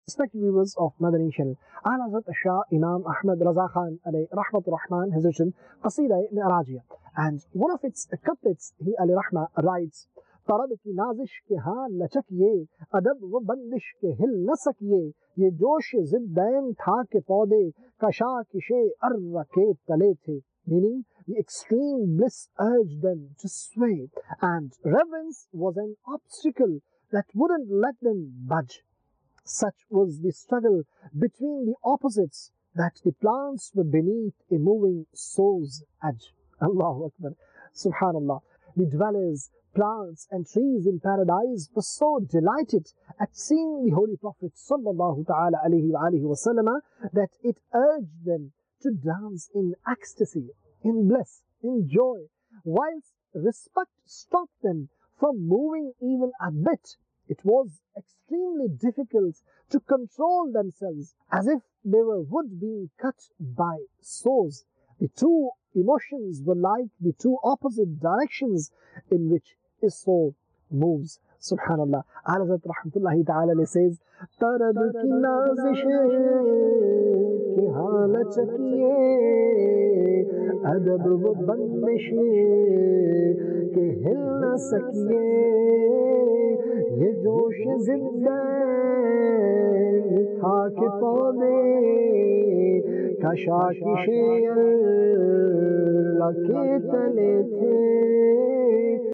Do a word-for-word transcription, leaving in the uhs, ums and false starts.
Respected viewers of Madani Channel, Al Hazrat Shah Imam Ahmad Raza Khan alayhi Rahmatur Rahman has written Qasida Mi'rajiyah, and one of its couplets, he alayhi Rahma writes, तरब की नाजिश के हाँ लचकिए अदब व बंदिश के हिल न सकिए ये जोश जिद्दैन था के पौधे कशाकिशे अर्र के तले थे, meaning the extreme bliss urged them to sway and reverence was an obstacle that wouldn't let them budge. Such was the struggle between the opposites that the plants were beneath a moving soul's edge. Allahu Akbar. Subhanallah. The dwellers, plants and trees in paradise were so delighted at seeing the Holy Prophet sallallahu ta'ala alayhi wa alihi wasallam that it urged them to dance in ecstasy, in bliss, in joy, whilst respect stopped them from moving even a bit. It was extremely difficult to control themselves as if they were wood being cut by saws. The two emotions were like the two opposite directions in which a soul moves. Subhanallah. Al Hazrat Rahmatullahi Ta'ala says, Tarab ki nazish ke haan chakiye adab wa bandish ke hil na sakiye ये जोश जिंदा था के पौधे कशाकिशे अल्लाह के तले थे.